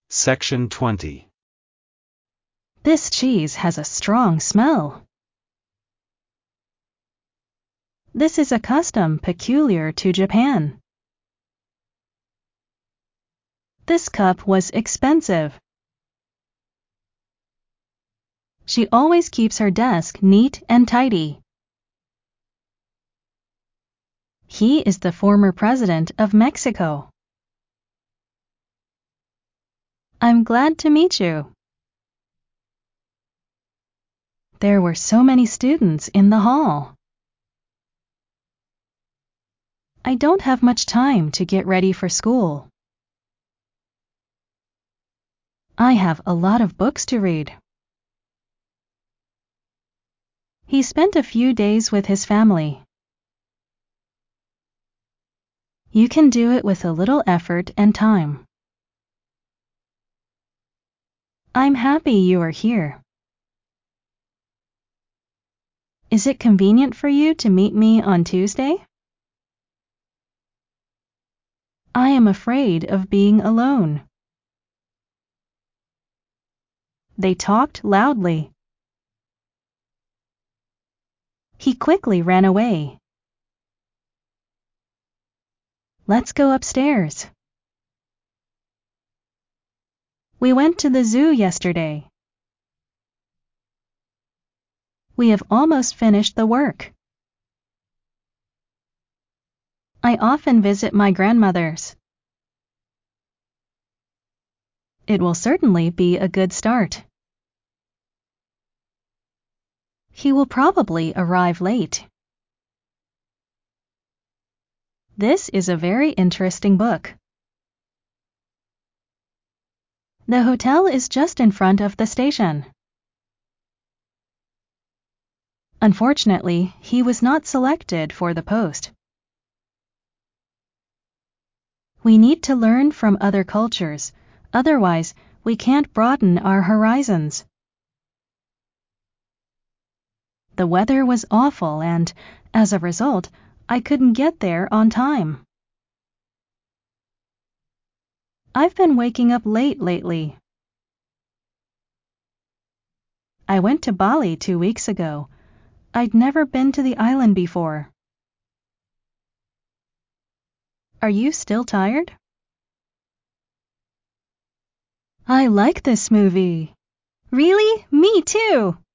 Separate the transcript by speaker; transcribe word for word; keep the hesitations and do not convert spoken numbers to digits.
Speaker 1: Section twenty.
Speaker 2: This cheese has a strong smell. This is a custom peculiar to Japan. This cup was expensive. She always keeps her desk neat and tidy. He is the former president of Mexico. I'm glad to meet you. There were so many students in the hall. I don't have much time to get ready for school. I have a lot of books to read. He spent a few days with his family. You can do it with a little effort and time. I'm happy you are here. Is it convenient for you to meet me on Tuesday? I am afraid of being alone. They talked loudly. He quickly ran away. Let's go upstairs. We went to the zoo yesterday. We have almost finished the work. I often visit my grandmother's. It will certainly be a good start. He will probably arrive late. This is a very interesting book. The hotel is just in front of the station. Unfortunately, he was not selected for the post. We need to learn from other cultures, otherwise we can't broaden our horizons. The weather was awful and, as a result, I couldn't get there on time. I've been waking up late lately. I went to Bali two weeks ago. I'd never been to the island before. Are you still tired? I like this movie. Really? Me too!